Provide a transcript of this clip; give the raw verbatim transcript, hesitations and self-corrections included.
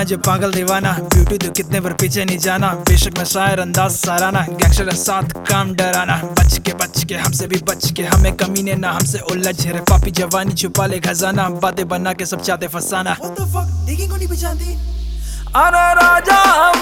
मुझे पागल दीवाना, ब्यूटी तो कितने पर पीछे नहीं जाना। बेशक मैं शायर अंदाज साराना, गैंगस्टर साथ काम डराना। बच के बच के हमसे भी बच के, हमें कमीने ना हमसे उलझ रे। पापी जवानी छुपा ले खजाना, बातें बना के सब चाहते फसाना। What the fuck? देखी को नहीं पहचानती? अरे राजा